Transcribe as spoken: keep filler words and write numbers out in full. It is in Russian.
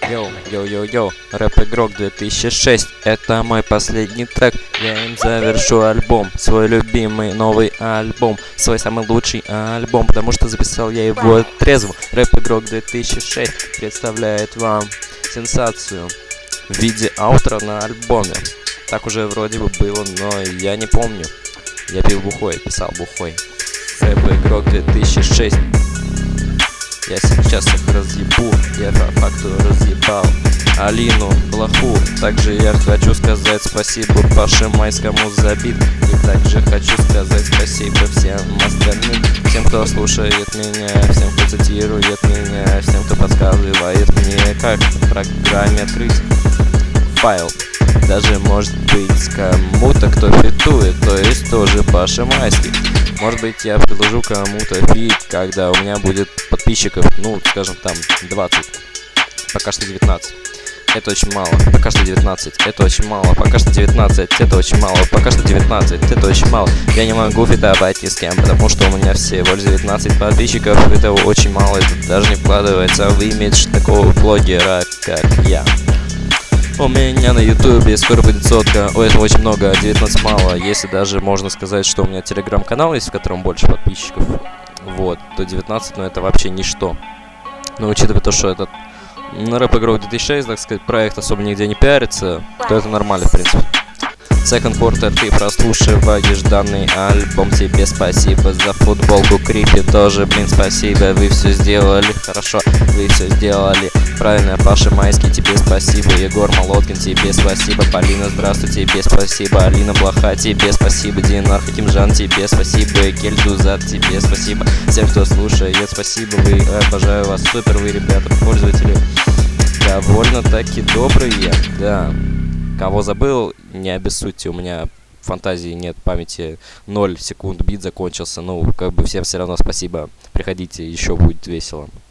Йоу, йоу-йоу-йоу, рэп-игрок две тысячи шесть, это мой последний трек. Я им завершу альбом, свой любимый новый альбом, свой самый лучший альбом, потому что записал я его трезво. Рэп-игрок две тысячи шесть представляет вам сенсацию в виде аутро на альбоме. Так уже вроде бы было, но я не помню. Я пил бухой, писал бухой. Рэп-игрок две тысячи шесть. Я сейчас их разъебу, я по факту разъебал Алину Блоху. Также я хочу сказать спасибо Паше Майскому за бит. И также хочу сказать спасибо всем остальным, всем, кто слушает меня, всем, кто цитирует меня, всем, кто подсказывает мне, как в программе открыть файл. Даже может быть кому-то, кто фитует, то есть тоже Паша Майский. Может быть, я предложу кому-то фит, когда у меня будет подписчиков, ну, скажем, там двадцать. Пока что девятнадцать. Это очень мало. Пока что девятнадцать. Это очень мало. Пока что девятнадцать. Это очень мало. Пока что девятнадцать. Это очень мало. Я не могу фитовать ни с кем, потому что у меня всего лишь девятнадцать подписчиков. Это очень мало. Это даже не вкладывается в имидж такого блогера, как я. У меня на ютубе скоро будет сотка. Ой, это очень много, девятнадцать мало. Если даже можно сказать, что у меня телеграм-канал есть, в котором больше подписчиков, вот, то девятнадцать, но это вообще ничто. Но учитывая то, что этот рэп-игрок две тысячи шесть, так сказать, проект особо нигде не пиарится, то это нормально, в принципе. Second Quarter, ты прослушиваешь данный альбом, тебе спасибо за футболку, Крипи тоже, блин, спасибо, вы все сделали хорошо, вы все сделали правильно, Паша Майский, тебе спасибо, Егор Молоткин, тебе спасибо, Полина, здравствуй, тебе спасибо, Алина Блоха, тебе спасибо, Динар Хакимжан, тебе спасибо, Кельдузат, тебе спасибо, всем, кто слушает, спасибо, вы, обожаю вас, супер, вы, ребята, пользователи, довольно-таки добрые, да. Кого забыл, не обессудьте, у меня фантазии нет, памяти ноль секунд, бит закончился. Ну, как бы всем все равно спасибо. Приходите, еще будет весело.